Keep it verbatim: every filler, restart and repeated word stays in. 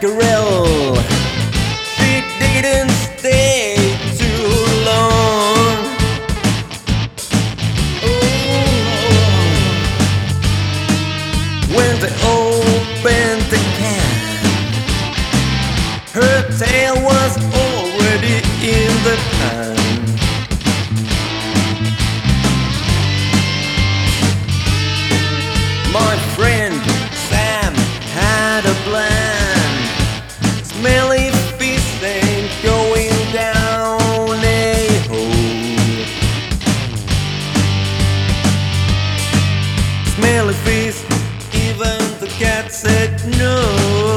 girl. She didn't stay too long. Oh, when they opened the can, her tail was already in the pan. My friend Sam had a plan. Smelly fish ain't going down a hole. Smelly fish, even the cat said no.